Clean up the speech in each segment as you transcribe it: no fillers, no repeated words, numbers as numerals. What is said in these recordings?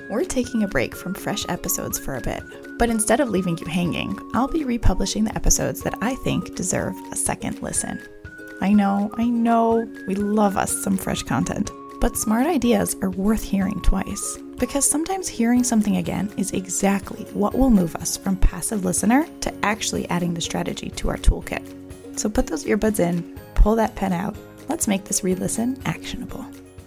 We're taking a break from fresh episodes for a bit, but instead of leaving you hanging, I'll be republishing the episodes that I think deserve a second listen. I know, we love us some fresh content, but smart ideas are worth hearing twice, because sometimes hearing something again is exactly what will move us from passive listener to actually adding the strategy to our toolkit. So put those earbuds in, pull that pen out, let's make this re-listen actionable.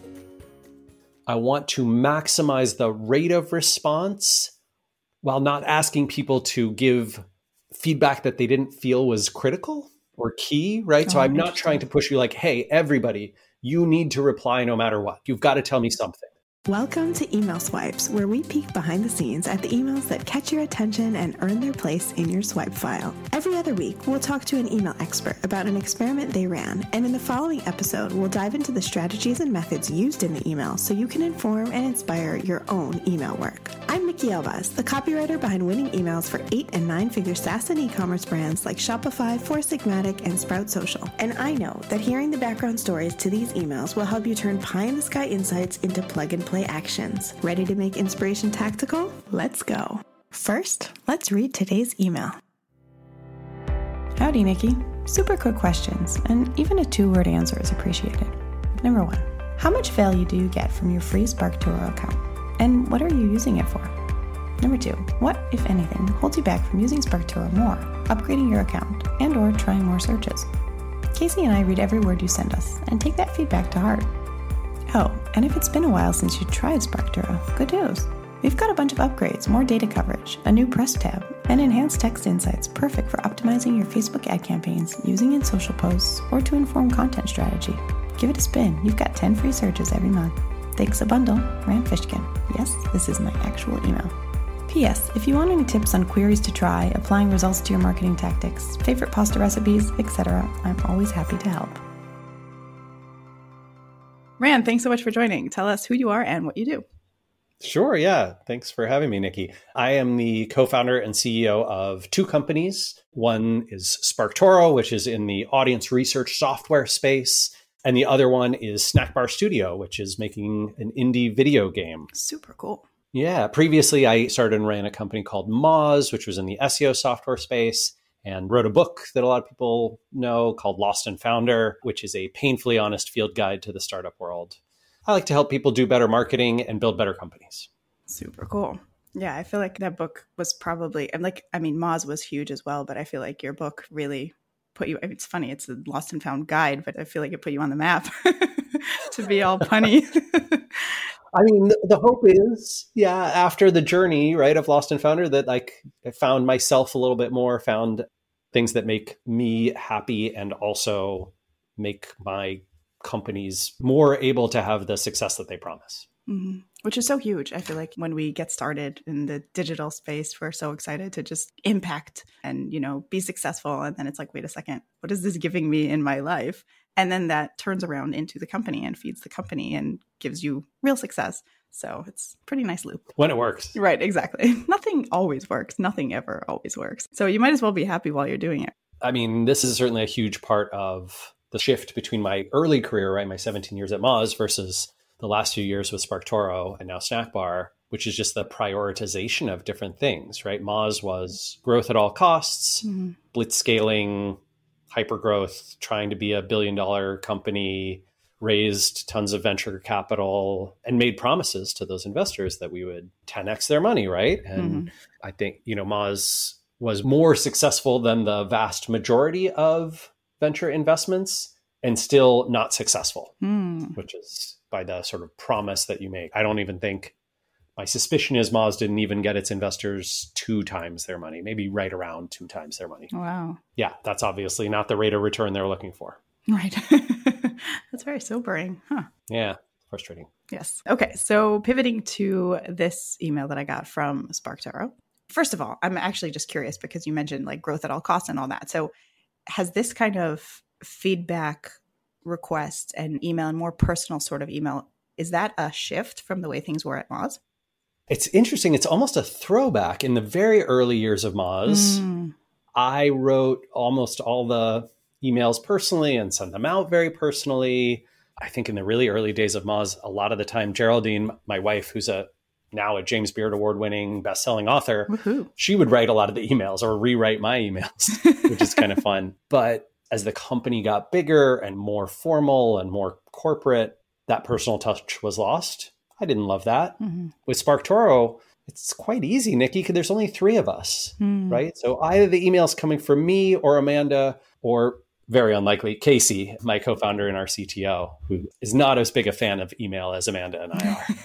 I want to maximize the rate of response while not asking people to give feedback that they didn't feel was critical or key, right? So I'm not trying to push you like, hey, everybody, you need to reply no matter what. You've got to tell me something. Welcome to Email Swipes, where we peek behind the scenes at the emails that catch your attention and earn their place in your swipe file. Every other week, we'll talk to an email expert about an experiment they ran, and in the following episode, we'll dive into the strategies and methods used in the email so you can inform and inspire your own email work. I'm Nikki Elvas, the copywriter behind winning emails for 8- and 9-figure SaaS and e-commerce brands like Shopify, Four Sigmatic, and Sprout Social. And I know that hearing the background stories to these emails will help you turn pie-in-the-sky insights into plug-and-play actions. Ready to make inspiration tactical? Let's go. First, let's read today's email. Howdy, Nikki. Super quick questions, and even a 2-word answer is appreciated. Number 1, how much value do you get from your free SparkToro account? And what are you using it for? Number 2, what, if anything, holds you back from using SparkToro more, upgrading your account, and or trying more searches? Casey and I read every word you send us and take that feedback to heart. Oh, and if it's been a while since you tried SparkToro, good news. We've got a bunch of upgrades, more data coverage, a new press tab, and enhanced text insights perfect for optimizing your Facebook ad campaigns, using in social posts, or to inform content strategy. Give it a spin. You've got 10 free searches every month. Thanks a bundle, Rand Fishkin. Yes, this is my actual email. P.S. If you want any tips on queries to try, applying results to your marketing tactics, favorite pasta recipes, etc., I'm always happy to help. Rand, thanks so much for joining. Tell us who you are and what you do. Sure, yeah. Thanks for having me, Nikki. I am the co-founder and CEO of 2 companies. One is SparkToro, which is in the audience research software space. And the other one is Snackbar Studio, which is making an indie video game. Super cool. Yeah. Previously, I started and ran a company called Moz, which was in the SEO software space, and wrote a book that a lot of people know called Lost and Founder, which is a painfully honest field guide to the startup world. I like to help people do better marketing and build better companies. Super cool. Yeah, I feel like that book was probably, Moz was huge as well, but I feel like your book really put you, it's funny, it's a lost and found guide, but I feel like it put you on the map to be all punny. I mean, the hope is, after the journey, right, of Lost and Founder, that I found myself a little bit more, found things that make me happy and also make my companies more able to have the success that they promise. Mm-hmm. Which is so huge. I feel like when we get started in the digital space, we're so excited to just impact and, be successful. And then it's like, wait a second, what is this giving me in my life? And then that turns around into the company and feeds the company and gives you real success. So it's a pretty nice loop. When it works. Right, exactly. Nothing always works. Nothing ever always works. So you might as well be happy while you're doing it. I mean, this is certainly a huge part of the shift between my early career, right, my 17 years at Moz versus the last few years with SparkToro and now Snackbar, which is just the prioritization of different things, right? Moz was growth at all costs, blitz scaling, hypergrowth, trying to be a $1 billion company, raised tons of venture capital and made promises to those investors that we would 10x their money, right? And I think, Moz was more successful than the vast majority of venture investments and still not successful, which is by the sort of promise that you make. I don't even think, my suspicion is Moz didn't even get its investors 2 times their money, maybe right around 2 times their money. Wow. Yeah, that's obviously not the rate of return they're looking for. Right. That's very sobering. Huh. Yeah, frustrating. Yes. Okay. So pivoting to this email that I got from SparkToro. First of all, I'm actually just curious because you mentioned like growth at all costs and all that. So has this kind of feedback request and email and more personal sort of email, is that a shift from the way things were at Moz? It's interesting. It's almost a throwback. In the very early years of Moz, I wrote almost all the emails personally and sent them out very personally. I think in the really early days of Moz, a lot of the time, Geraldine, my wife, who's a now a James Beard Award-winning best-selling author. Woohoo. She would write a lot of the emails or rewrite my emails, which is kind of fun. But as the company got bigger and more formal and more corporate, that personal touch was lost. I didn't love that. Mm-hmm. With SparkToro, it's quite easy, Nikki, because there's only 3 of us, right? So either the email's coming from me or Amanda, or very unlikely, Casey, my co-founder and our CTO, who is not as big a fan of email as Amanda and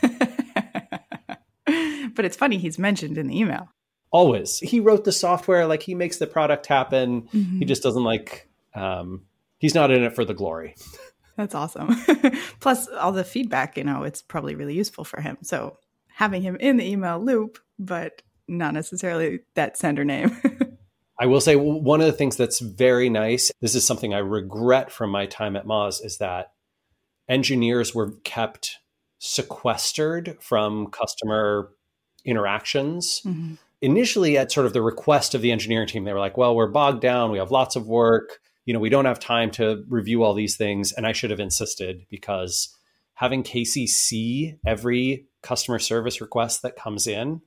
I are. But it's funny, he's mentioned in the email. Always. He wrote the software, like he makes the product happen. He just doesn't like, he's not in it for the glory. That's awesome. Plus all the feedback, it's probably really useful for him. So having him in the email loop, but not necessarily that sender name. I will say one of the things that's very nice, this is something I regret from my time at Moz, is that engineers were kept sequestered from customer interactions. Initially, at sort of the request of the engineering team, they were like, well, we're bogged down. We have lots of work. We don't have time to review all these things. And I should have insisted, because having Casey see every customer service request that comes in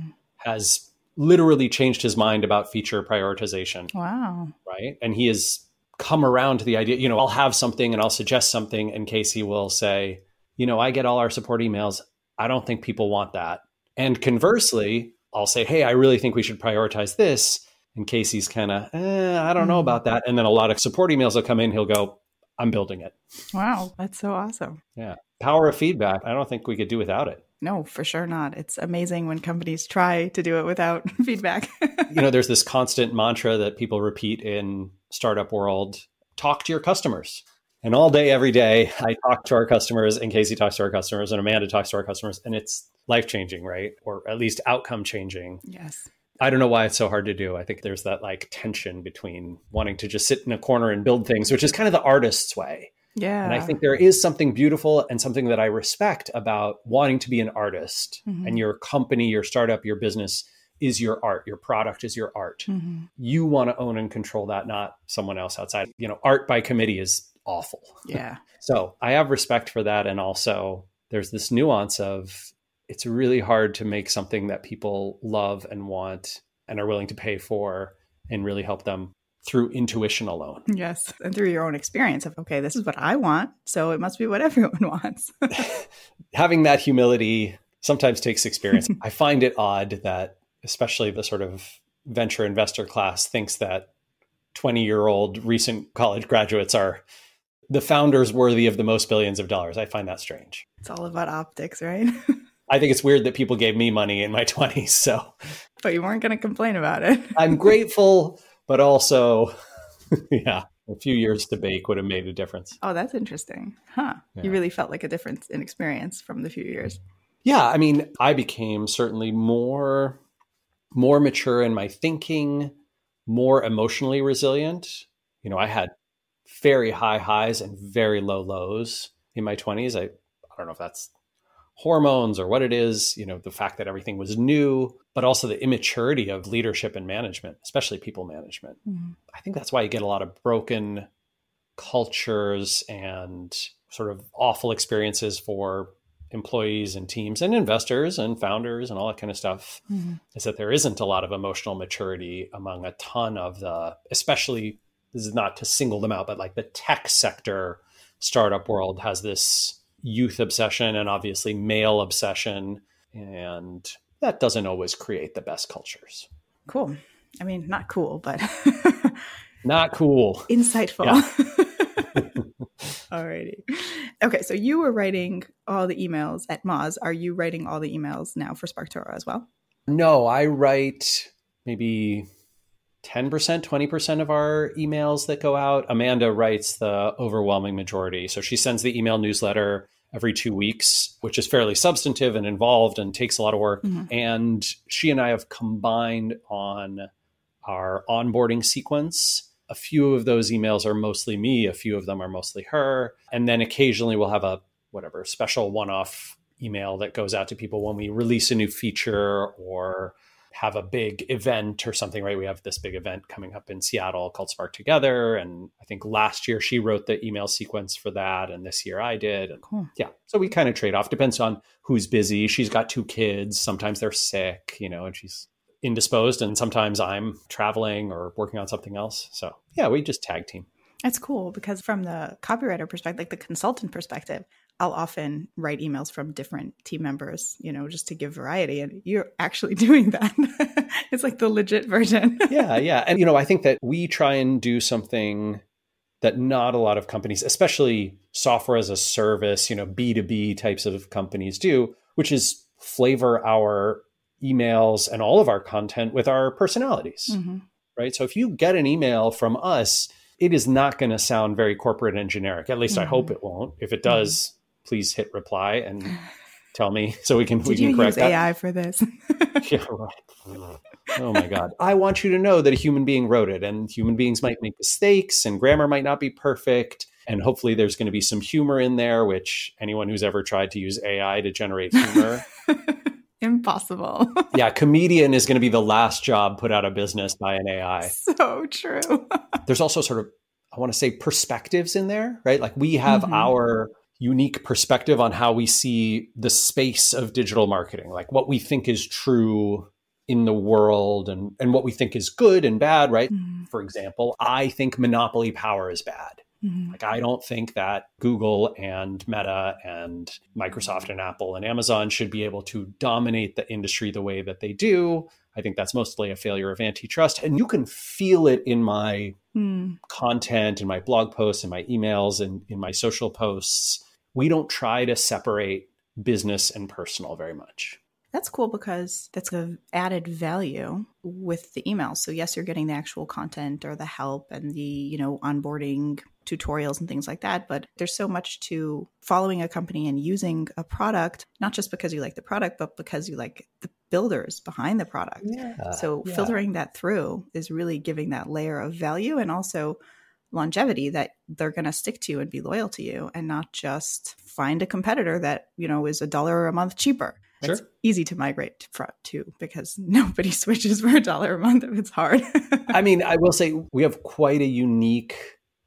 has literally changed his mind about feature prioritization. Wow. Right. And he has come around to the idea, I'll have something and I'll suggest something, and Casey will say, I get all our support emails. I don't think people want that. And conversely, I'll say, hey, I really think we should prioritize this. And Casey's kind of, I don't know about that. And then a lot of support emails will come in. He'll go, I'm building it. Wow. That's so awesome. Yeah. Power of feedback. I don't think we could do without it. No, for sure not. It's amazing when companies try to do it without feedback. There's this constant mantra that people repeat in startup world: talk to your customers. And all day, every day, I talk to our customers, and Casey talks to our customers, and Amanda talks to our customers, and it's life-changing, right? Or at least outcome-changing. Yes. I don't know why it's so hard to do. I think there's that tension between wanting to just sit in a corner and build things, which is kind of the artist's way. Yeah. And I think there is something beautiful and something that I respect about wanting to be an artist. And your company, your startup, your business is your art. Your product is your art. You want to own and control that, not someone else outside. Art by committee is awful. Yeah. So I have respect for that. And also there's this nuance of, it's really hard to make something that people love and want and are willing to pay for and really help them through intuition alone. Yes. And through your own experience of, okay, this is what I want, so it must be what everyone wants. Having that humility sometimes takes experience. I find it odd that especially the sort of venture investor class thinks that 20-year-old recent college graduates are the founders worthy of the most billions of dollars. I find that strange. It's all about optics, right? I think it's weird that people gave me money in my 20s. So, but you weren't going to complain about it. I'm grateful, but also, a few years to bake would have made a difference. Oh, that's interesting. Huh. Yeah. You really felt like a difference in experience from the few years. Yeah. I mean, I became certainly more mature in my thinking, more emotionally resilient. I had very high highs and very low lows in my 20s. I don't know if that's hormones or what it is, the fact that everything was new, but also the immaturity of leadership and management, especially people management. I think that's why you get a lot of broken cultures and sort of awful experiences for employees and teams and investors and founders and all that kind of stuff, is that there isn't a lot of emotional maturity among a ton of especially, this is not to single them out, but the tech sector startup world has this youth obsession and obviously male obsession. And that doesn't always create the best cultures. Cool. I mean, not cool, but not cool. Insightful. Yeah. Alrighty. Okay. So you were writing all the emails at Moz. Are you writing all the emails now for SparkToro as well? No, I write maybe 10%, 20% of our emails that go out. Amanda writes the overwhelming majority. So she sends the email newsletter every 2 weeks, which is fairly substantive and involved and takes a lot of work. And she and I have combined on our onboarding sequence. A few of those emails are mostly me. A few of them are mostly her. And then occasionally we'll have a special one-off email that goes out to people when we release a new feature or have a big event or something, right? We have this big event coming up in Seattle called Spark Together. And I think last year she wrote the email sequence for that. And this year I did. And Cool. yeah. So we kind of trade off. Depends on who's busy. She's got 2 kids. Sometimes they're sick, and she's indisposed. And sometimes I'm traveling or working on something else. So yeah, we just tag team. That's cool because from the copywriter perspective, like the consultant perspective, I'll often write emails from different team members, just to give variety. And you're actually doing that. It's like the legit version. Yeah. And, I think that we try and do something that not a lot of companies, especially software as a service, B2B types of companies do, which is flavor our emails and all of our content with our personalities, right? So if you get an email from us, it is not going to sound very corporate and generic. At least I hope it won't. If it does, please hit reply and tell me so we can correct that. Did you use AI for this? Yeah, right. Oh my God. I want you to know that a human being wrote it, and human beings might make mistakes and grammar might not be perfect. And hopefully there's going to be some humor in there, which anyone who's ever tried to use AI to generate humor. Impossible. Yeah, comedian is going to be the last job put out of business by an AI. So true. There's also sort of, I want to say, perspectives in there, right? Like we have our unique perspective on how we see the space of digital marketing, like what we think is true in the world and what we think is good and bad, right? For example, I think monopoly power is bad. Like, I don't think that Google and Meta and Microsoft and Apple and Amazon should be able to dominate the industry the way that they do. I think that's mostly a failure of antitrust. And you can feel it in my content, in my blog posts, in my emails, and in my social posts. We don't try to separate business and personal very much. That's cool because that's an added value with the emails. So yes, you're getting the actual content or the help and the, onboarding tutorials and things like that. But there's so much to following a company and using a product, not just because you like the product, but because you like the builders behind the product. Yeah, so filtering that through is really giving that layer of value and also longevity that they're going to stick to and be loyal to you and not just find a competitor that, is $1 a month cheaper. It's easy to migrate to because nobody switches for $1 a month if it's hard. I mean, I will say we have quite a unique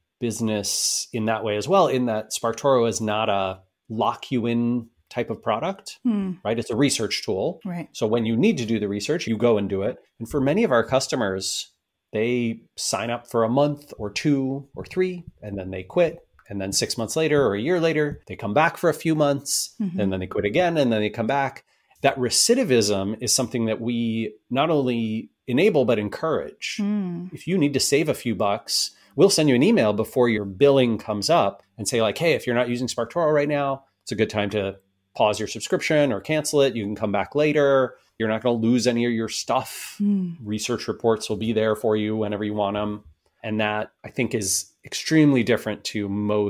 business in that way as well, in that SparkToro is not a lock you in type of product, right? It's a research tool. Right. So when you need to do the research, you go and do it. And for many of our customers, they sign up for a month or 2 or 3, and then they quit. And then 6 months later or a year later, they come back for a few months and then they quit again and then they come back. That recidivism is something that we not only enable, but encourage. If you need to save a few bucks, we'll send you an email before your billing comes up and say like, hey, if you're not using SparkToro right now, it's a good time to pause your subscription or cancel it. You can come back later. You're not going to lose any of your stuff. Research reports will be there for you whenever you want them. And that, I think, is extremely different to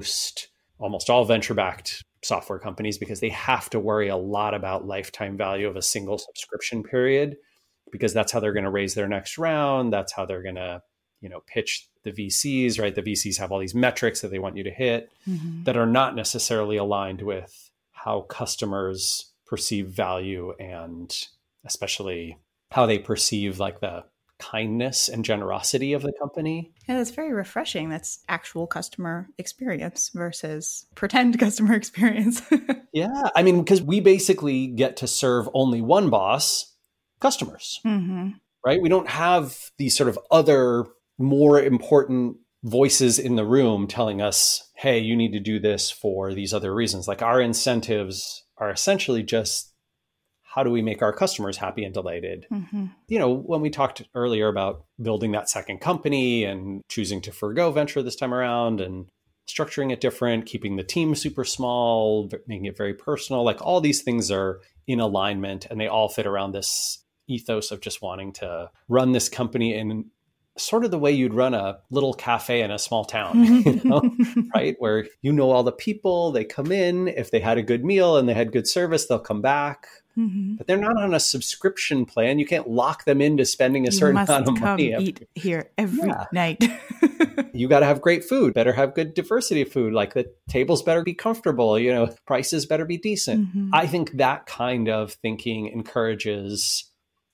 almost all venture-backed software companies because they have to worry a lot about lifetime value of a single subscription period because that's how they're going to raise their next round. That's how they're going to, pitch the VCs, right? The VCs have all these metrics that they want you to hit that are not necessarily aligned with how customers perceive value and especially how they perceive like the kindness and generosity of the company. Yeah, that's very refreshing. That's actual customer experience versus pretend customer experience. Yeah. I mean, because we basically get to serve only one boss, customers, right? We don't have these sort of other more important voices in the room telling us, hey, you need to do this for these other reasons. Like our incentives are essentially just how do we make our customers happy and delighted? When we talked earlier about building that second company and choosing to forgo venture this time around and structuring it different, keeping the team super small, making it very personal, like all these things are in alignment and they all fit around this ethos of just wanting to run this company in sort of the way you'd run a little cafe in a small town, right? Where all the people, they come in, if they had a good meal and they had good service, they'll come back. But they're not on a subscription plan. You can't lock them into spending a certain amount of money. Eat here every night. You got to have great food, better have good diversity of food. Like the tables better be comfortable, prices better be decent. I think that kind of thinking encourages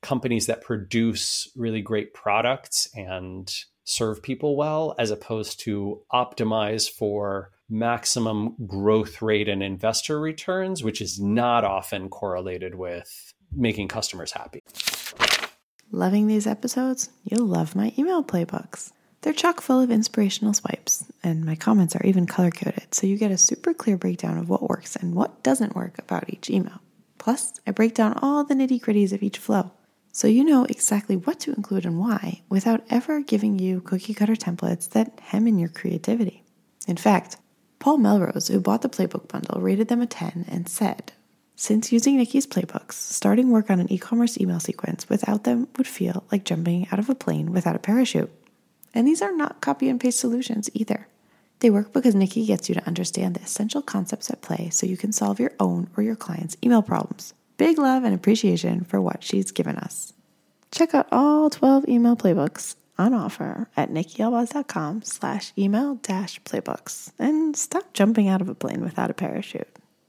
companies that produce really great products and serve people well, as opposed to optimize for maximum growth rate and investor returns, which is not often correlated with making customers happy. Loving these episodes? You'll love my email playbooks. They're chock full of inspirational swipes, and my comments are even color-coded, so you get a super clear breakdown of what works and what doesn't work about each email. Plus, I break down all the nitty-gritties of each flow, so you know exactly what to include and why without ever giving you cookie-cutter templates that hem in your creativity. In fact, Paul Melrose, who bought the playbook bundle, rated them a 10 and said, "Since using Nikki's playbooks, starting work on an e-commerce email sequence without them would feel like jumping out of a plane without a parachute." And these are not copy and paste solutions either. They work because Nikki gets you to understand the essential concepts at play so you can solve your own or your client's email problems. Big love and appreciation for what she's given us. Check out all 12 email playbooks on offer at nikkielbaz.com/email-playbooks and stop jumping out of a plane without a parachute.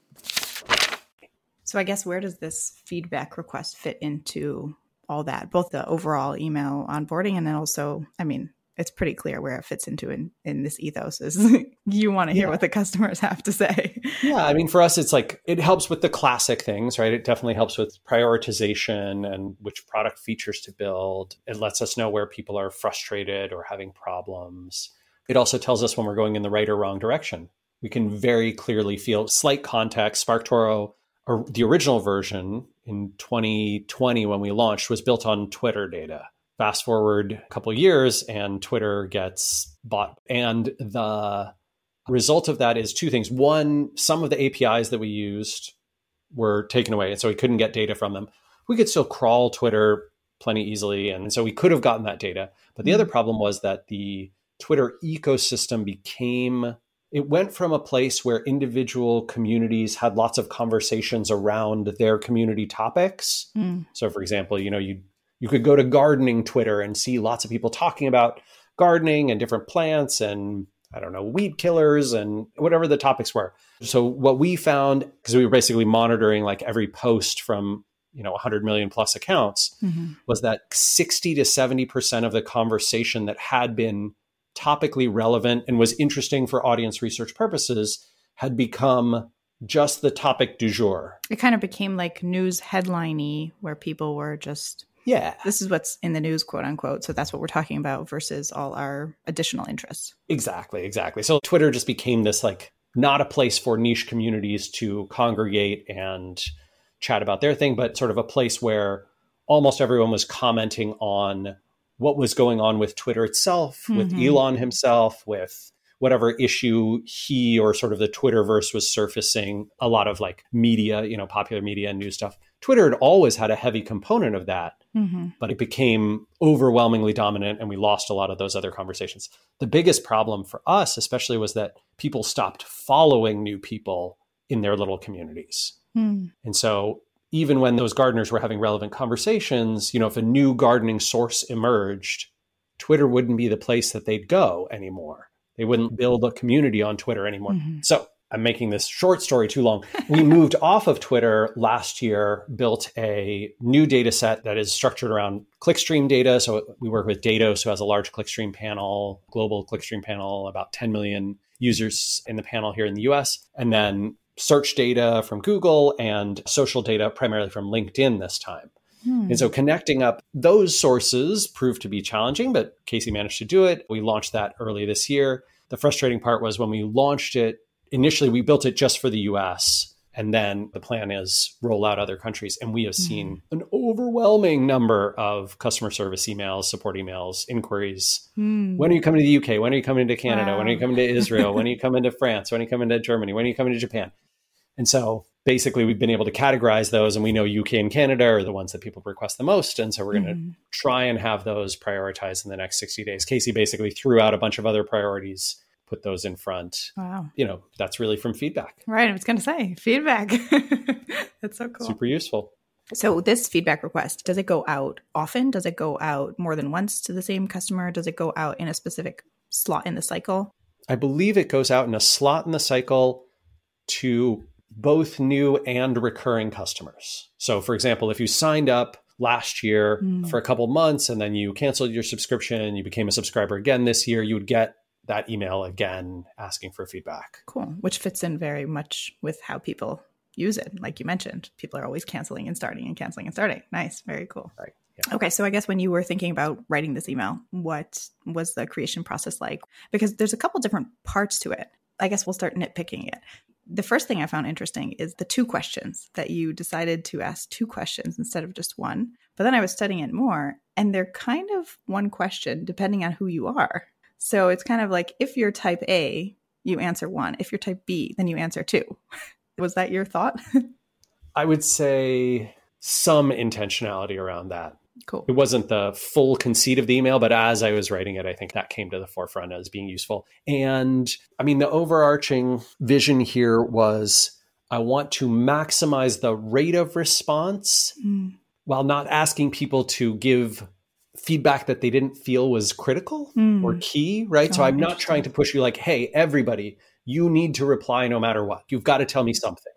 So I guess where does this feedback request fit into all that? Both the overall email onboarding and then also, I mean, it's pretty clear where it fits into in this ethos is you want to hear what the customers have to say. Yeah. I mean, for us, it's like, it helps with the classic things, right? It definitely helps with prioritization and which product features to build. It lets us know where people are frustrated or having problems. It also tells us when we're going in the right or wrong direction. We can very clearly feel slight context. SparkToro, or the original version in 2020 when we launched, was built on Twitter data. Fast forward a couple of years and Twitter gets bought. And the result of that is two things. One, some of the APIs that we used were taken away, and so we couldn't get data from them. We could still crawl Twitter plenty easily, and so we could have gotten that data. But the other problem was that the Twitter ecosystem it went from a place where individual communities had lots of conversations around their community topics. So for example, you could go to gardening Twitter and see lots of people talking about gardening and different plants and, I don't know, weed killers and whatever the topics were. So what we found, because we were basically monitoring like every post from 100 million plus accounts, was that 60 to 70% of the conversation that had been topically relevant and was interesting for audience research purposes had become just the topic du jour. It kind of became like news headline-y, where people were just, this is what's in the news, quote unquote. So that's what we're talking about versus all our additional interests. Exactly. So Twitter just became this like not a place for niche communities to congregate and chat about their thing, but sort of a place where almost everyone was commenting on what was going on with Twitter itself, with Elon himself, with whatever issue he or sort of the Twitterverse was surfacing, a lot of like media, popular media and news stuff. Twitter had always had a heavy component of that, but it became overwhelmingly dominant and we lost a lot of those other conversations. The biggest problem for us, especially, was that people stopped following new people in their little communities. And so even when those gardeners were having relevant conversations, if a new gardening source emerged, Twitter wouldn't be the place that they'd go anymore. They wouldn't build a community on Twitter anymore. So I'm making this short story too long. We moved off of Twitter last year, built a new data set that is structured around clickstream data. So we work with Datos, who has a large clickstream panel, global clickstream panel, about 10 million users in the panel here in the US. And then search data from Google and social data primarily from LinkedIn this time. And so connecting up those sources proved to be challenging, but Casey managed to do it. We launched that early this year. The frustrating part was when we launched it, initially we built it just for the US, and then the plan is roll out other countries. And we have seen an overwhelming number of customer service emails, support emails, inquiries. When are you coming to the UK? When are you coming to Canada? When are you coming to Israel? When are you coming to France? When are you coming to Germany? When are you coming to Japan? And so basically we've been able to categorize those, and we know UK and Canada are the ones that people request the most. And so we're going to try and have those prioritized in the next 60 days. Casey basically threw out a bunch of other priorities, put those in front. Wow. That's really from feedback. Right. I was going to say feedback. That's so cool. Super useful. So this feedback request, does it go out often? Does it go out more than once to the same customer? Does it go out in a specific slot in the cycle? I believe it goes out in a slot in the cycle to both new and recurring customers. So for example, if you signed up last year for a couple months, and then you canceled your subscription and you became a subscriber again this year, you would get that email again asking for feedback. Cool. Which fits in very much with how people use it. Like you mentioned, people are always canceling and starting and canceling and starting. Nice. Very cool. Right. Yeah. Okay. So I guess when you were thinking about writing this email, what was the creation process like? Because there's a couple different parts to it. I guess we'll start nitpicking it. The first thing I found interesting is the 2 questions, that you decided to ask 2 questions instead of just one. But then I was studying it more, and they're kind of one question depending on who you are. So it's kind of like, if you're type A, you answer 1. If you're type B, then you answer 2. Was that your thought? I would say some intentionality around that. Cool. It wasn't the full conceit of the email, but as I was writing it, I think that came to the forefront as being useful. And I mean, the overarching vision here was I want to maximize the rate of response while not asking people to give feedback that they didn't feel was critical or key, right? So I'm not trying to push you like, hey, everybody, you need to reply no matter what. You've got to tell me something.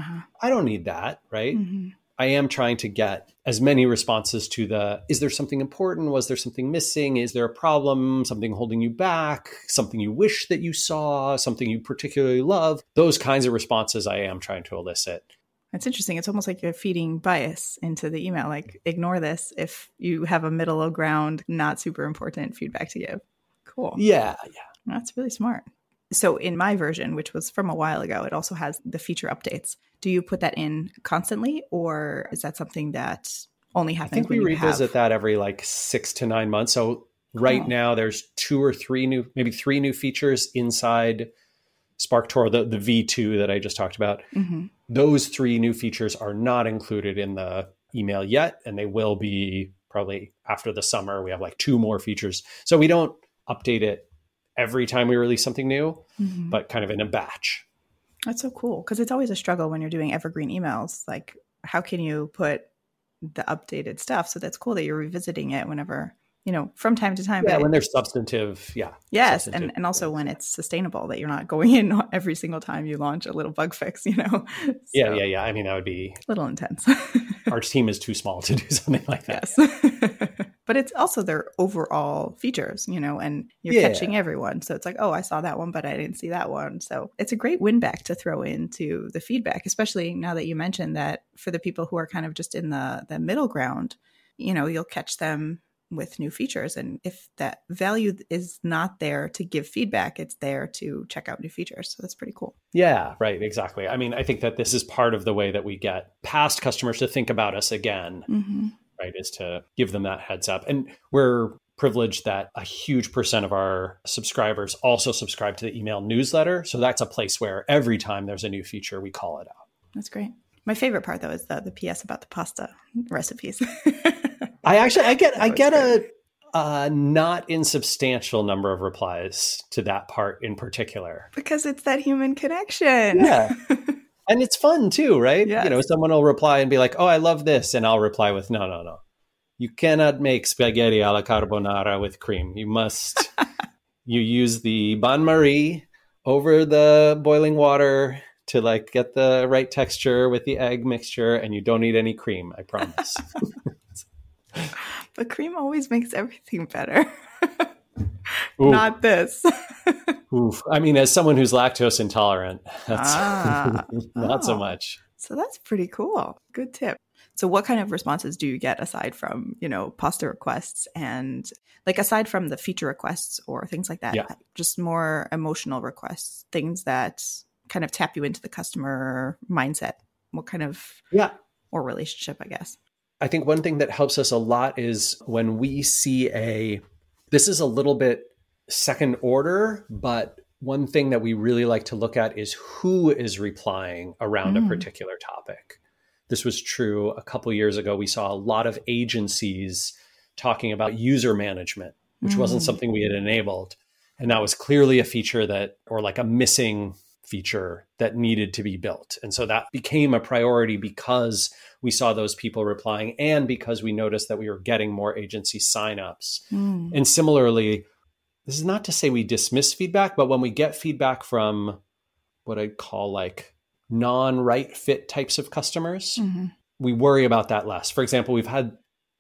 I don't need that, right? I am trying to get as many responses to the, is there something important? Was there something missing? Is there a problem? Something holding you back? Something you wish that you saw? Something you particularly love? Those kinds of responses I am trying to elicit. It's interesting. It's almost like you're feeding bias into the email. Like, ignore this if you have a middle of ground, not super important feedback to give. Cool. Yeah. That's really smart. So in my version, which was from a while ago, it also has the feature updates. Do you put that in constantly, or is that something that only happens? I think we revisit that every like 6 to 9 months. So right now there's 2 or 3 new, maybe 3 new features inside SparkToro, the V2 that I just talked about. Those 3 new features are not included in the email yet, and they will be probably after the summer. We have like 2 more features. So we don't update it every time we release something new, but kind of in a batch. That's so cool, because it's always a struggle when you're doing evergreen emails. Like, how can you put the updated stuff? So that's cool that you're revisiting it whenever, from time to time. Yeah, when they're substantive. Yeah. Yes. And also when it's sustainable, that you're not going in every single time you launch a little bug fix, So, yeah. I mean, that would be a little intense. Our team is too small to do something like that. Yes. But it's also their overall features, and you're catching everyone. So it's like, oh, I saw that one, but I didn't see that one. So it's a great win back to throw into the feedback, especially now that you mentioned that for the people who are kind of just in the middle ground, you'll catch them with new features. And if that value is not there to give feedback, it's there to check out new features. So that's pretty cool. Yeah, right. Exactly. I mean, I think that this is part of the way that we get past customers to think about us again, right? Is to give them that heads up. And we're privileged that a huge % of our subscribers also subscribe to the email newsletter. So that's a place where every time there's a new feature, we call it out. That's great. My favorite part, though, is the PS about the pasta recipes. I get a not insubstantial number of replies to that part in particular. Because it's that human connection. Yeah. And it's fun too, right? Yes. Someone will reply and be like, oh, I love this. And I'll reply with, no. You cannot make spaghetti alla carbonara with cream. You must, you use the bain-marie over the boiling water to like get the right texture with the egg mixture, and you don't need any cream, I promise. But cream always makes everything better. Not this. Oof. I mean, as someone who's lactose intolerant, that's not so much. So that's pretty cool. Good tip. So what kind of responses do you get aside from, pasta requests and like aside from the feature requests or things like that? Yeah. Just more emotional requests, things that kind of tap you into the customer mindset. What kind of or relationship, I guess? I think one thing that helps us a lot is when we see this is a little bit second order, but one thing that we really like to look at is who is replying around a particular topic. This was true a couple of years ago. We saw a lot of agencies talking about user management, which wasn't something we had enabled. And that was clearly a feature or like a missing feature that needed to be built. And so that became a priority because we saw those people replying and because we noticed that we were getting more agency signups. And similarly, this is not to say we dismiss feedback, but when we get feedback from what I'd call like non-right fit types of customers, we worry about that less. For example, we've had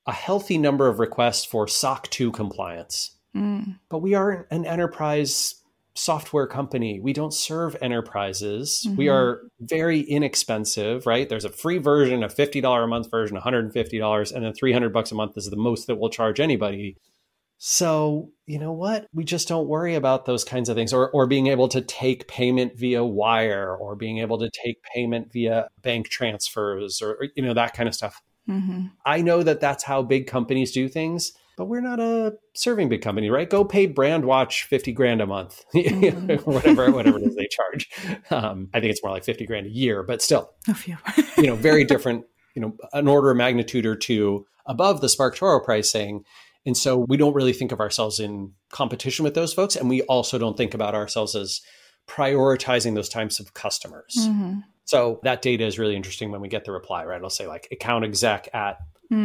a healthy number of requests for SOC 2 compliance. But we are an enterprise software company. We don't serve enterprises. We are very inexpensive, right? There's a free version, a $50 a month version, $150, and then $300 a month is the most that we'll charge anybody. So, you know what? We just don't worry about those kinds of things, or being able to take payment via wire, or being able to take payment via bank transfers, or that kind of stuff. I know that that's how big companies do things, but we're not a serving big company, right? Go pay Brandwatch $50,000 a month, whatever it is they charge. I think it's more like $50,000 a year, but still, A few. very different, an order of magnitude or two above the SparkToro pricing. And so we don't really think of ourselves in competition with those folks. And we also don't think about ourselves as prioritizing those types of customers. So that data is really interesting when we get the reply, right? It'll say like account exec at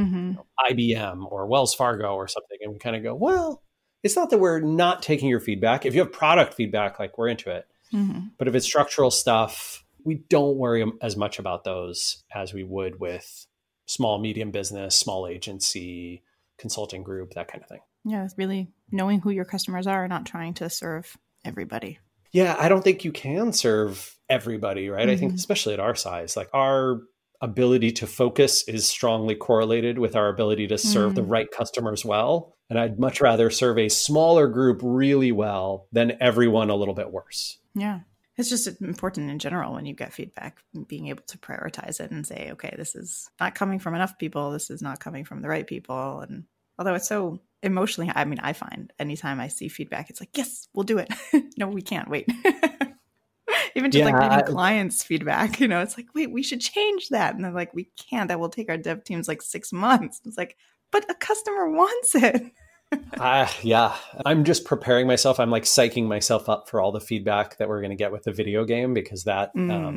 IBM or Wells Fargo or something. And we kind of go, well, it's not that we're not taking your feedback. If you have product feedback, like we're into it. But if it's structural stuff, we don't worry as much about those as we would with small, medium business, small agency, consulting group, that kind of thing. Yeah, it's really knowing who your customers are and not trying to serve everybody. Yeah, I don't think you can serve everybody, right? I think especially at our size, like our ability to focus is strongly correlated with our ability to serve the right customers well. And I'd much rather serve a smaller group really well than everyone a little bit worse. Yeah. It's just important in general when you get feedback, being able to prioritize it and say, okay, this is not coming from enough people. This is not coming from the right people. And although it's so emotionally, I find anytime I see feedback, it's like, yes, we'll do it. No, we can't wait. Even just reading clients' feedback, it's like, wait, we should change that. And they're like, we can't. That will take our dev teams like 6 months. It's like, but a customer wants it. Yeah, I'm just preparing myself. I'm like psyching myself up for all the feedback that we're going to get with the video game, because that,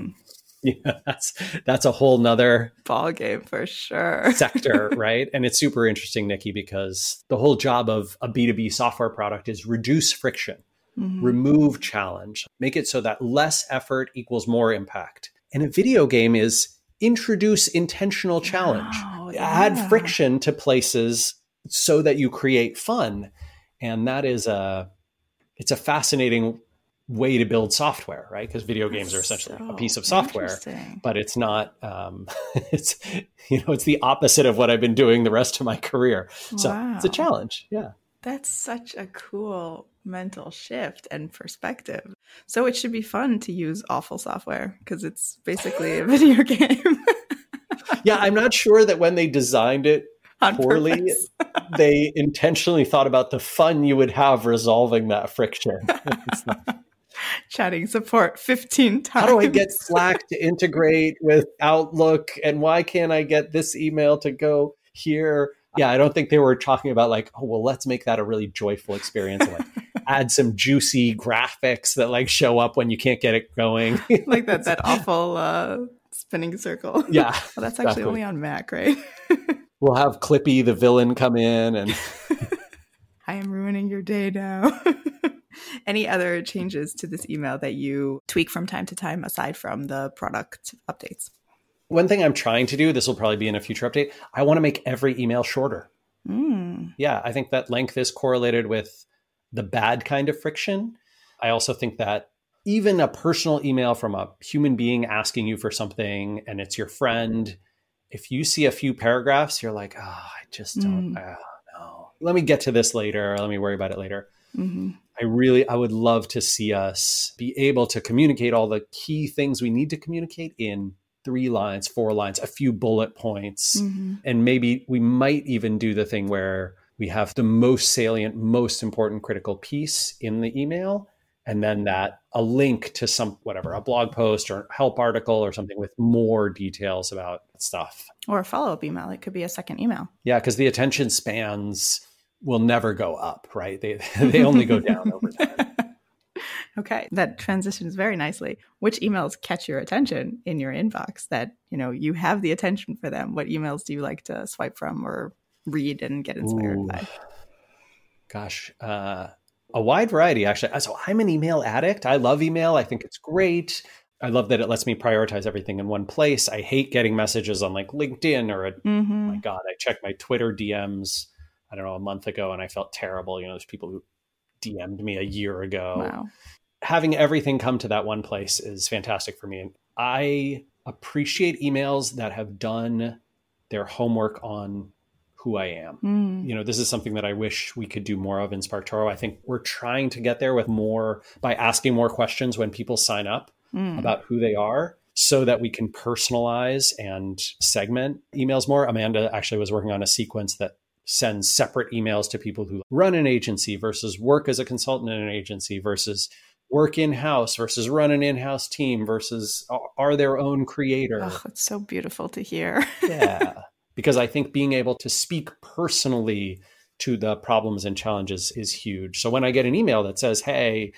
that's a whole nother ball game for sure. sector, right? And it's super interesting, Nikki, because the whole job of a B2B software product is reduce friction, remove challenge, make it so that less effort equals more impact. And a video game is introduce intentional challenge, add friction to places so that you create fun. And that is it's a fascinating way to build software, right? Because video games are essentially a piece of software, but it's not, it's the opposite of what I've been doing the rest of my career. So it's a challenge. Yeah. That's such a cool mental shift and perspective. So it should be fun to use awful software because it's basically a video game. Yeah. I'm not sure that when they designed it poorly, they intentionally thought about the fun you would have resolving that friction. Chatting support 15 times. How do I get Slack to integrate with Outlook? And why can't I get this email to go here? Yeah, I don't think they were talking about like, oh, well, let's make that a really joyful experience. And like add some juicy graphics that like show up when you can't get it going. Like that awful spinning circle. Yeah. Well, that's actually only on Mac, right? We'll have Clippy, the villain, come in and I am ruining your day now. Any other changes to this email that you tweak from time to time aside from the product updates? One thing I'm trying to do, this will probably be in a future update, I want to make every email shorter. Yeah, I think that length is correlated with the bad kind of friction. I also think that even a personal email from a human being asking you for something and it's your friend, if you see a few paragraphs, you're like, I just don't know. Let me get to this later. Let me worry about it later. I would love to see us be able to communicate all the key things we need to communicate in 3 lines, 4 lines, a few bullet points. And maybe we might even do the thing where we have the most salient, most important critical piece in the email. And then a link to a blog post or help article or something with more details about stuff. Or a follow-up email. It could be a second email. Yeah, because the attention spans will never go up, right? They only go down over time. Okay, that transitions very nicely. Which emails catch your attention in your inbox that, you have the attention for them? What emails do you like to swipe from or read and get inspired by? Gosh, a wide variety, actually. So I'm an email addict. I love email. I think it's great. I love that it lets me prioritize everything in one place. I hate getting messages on like LinkedIn or, oh my God, I checked my Twitter DMs, I don't know, a month ago and I felt terrible. There's people who DM'd me a year ago. Wow. Having everything come to that one place is fantastic for me. And I appreciate emails that have done their homework on who I am. This is something that I wish we could do more of in SparkToro. I think we're trying to get there with more by asking more questions when people sign up about who they are so that we can personalize and segment emails more. Amanda actually was working on a sequence that sends separate emails to people who run an agency versus work as a consultant in an agency versus work in-house versus run an in-house team versus are their own creator. Oh, it's so beautiful to hear. Yeah. Because I think being able to speak personally to the problems and challenges is huge. So when I get an email that says, hey,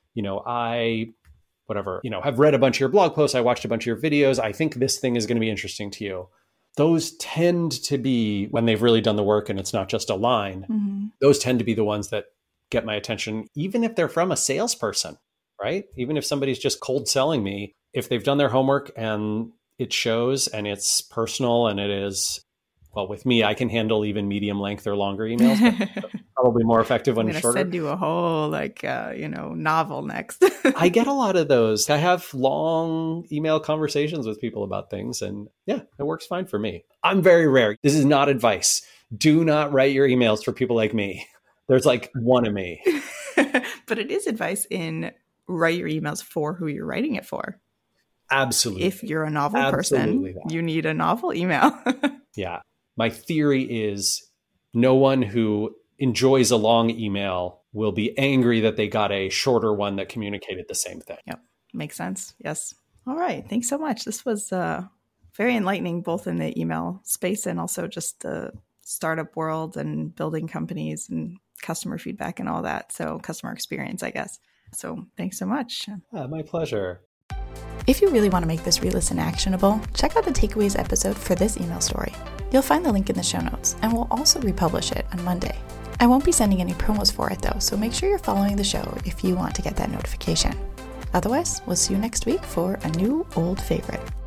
I have read a bunch of your blog posts, I watched a bunch of your videos, I think this thing is going to be interesting to you. Those tend to be, when they've really done the work and it's not just a line, those tend to be the ones that get my attention, even if they're from a salesperson, right? Even if somebody's just cold selling me, if they've done their homework and it shows and it's personal and it is, well, with me, I can handle even medium length or longer emails, but probably more effective when it's shorter. I'm going to send you a whole novel next. I get a lot of those. I have long email conversations with people about things and yeah, it works fine for me. I'm very rare. This is not advice. Do not write your emails for people like me. There's like one of me. But it is advice in write your emails for who you're writing it for. Absolutely. If you're a novel person, you need a novel email. Yeah. My theory is no one who enjoys a long email will be angry that they got a shorter one that communicated the same thing. Yep. Makes sense. Yes. All right. Thanks so much. This was very enlightening, both in the email space and also just the startup world and building companies and customer feedback and all that. So customer experience, I guess. So thanks so much. My pleasure. If you really want to make this re-listen actionable, check out the takeaways episode for this email story. You'll find the link in the show notes, and we'll also republish it on Monday. I won't be sending any promos for it though, so make sure you're following the show if you want to get that notification. Otherwise, we'll see you next week for a new old favorite.